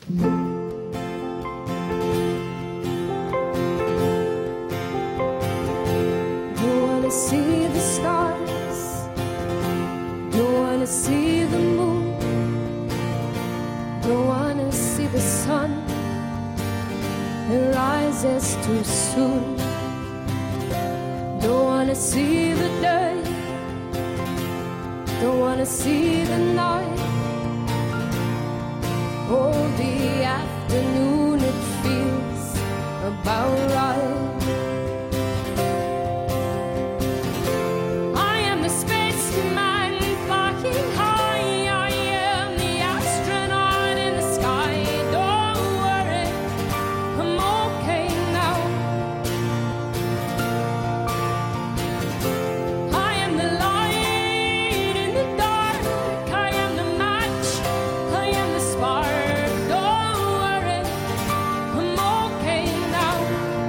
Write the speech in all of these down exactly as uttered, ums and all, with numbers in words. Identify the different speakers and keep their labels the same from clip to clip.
Speaker 1: Don't wanna see the stars, don't wanna see the moon, don't wanna see the sun, it rises too soon. Don't wanna see the day, don't wanna see the night. Oh, the afternoon, it feels about right. I am the spaceman flying high, I am the astronaut in the sky. Don't worry, I'm okay now. I am the light in the dark, I am the match, I am the spark. Don't worry, I'm okay now.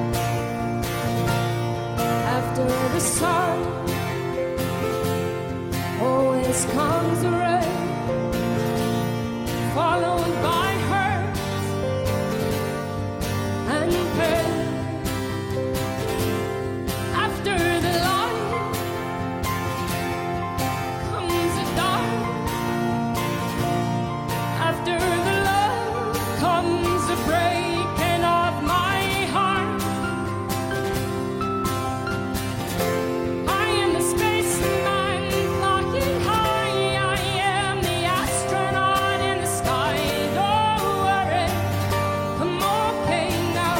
Speaker 1: After the sun always comes the rain, followed by hurt and pain. After the light comes the dark, after the love comes the breaking of my heart. I am the spaceman flying high, I am the astronaut in the sky. Don't worry, I'm okay now.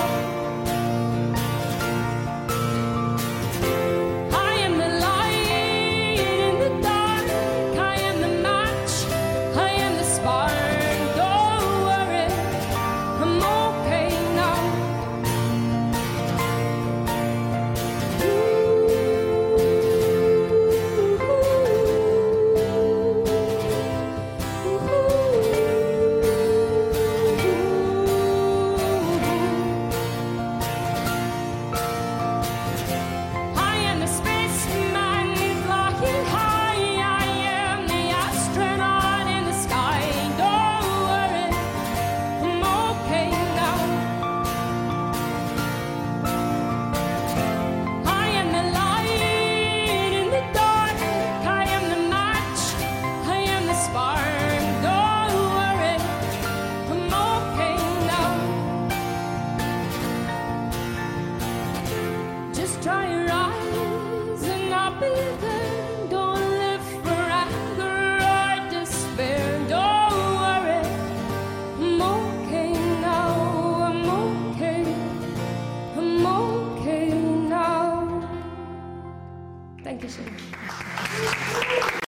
Speaker 1: I am the light in the dark, I am the match, I am the spark. Don't worry, I'm okay now. I am the spaceman flying high, I am the astronaut in the sky. Don't worry, I'm okay now. I am the light in the dark, I am the match, I am the spark. Don't worry, I'm okay now. Just try your eyes and I'll be there. Don't live for anger or despair. Don't worry, I'm okay now. I'm okay, I'm okay now. Thank you so much.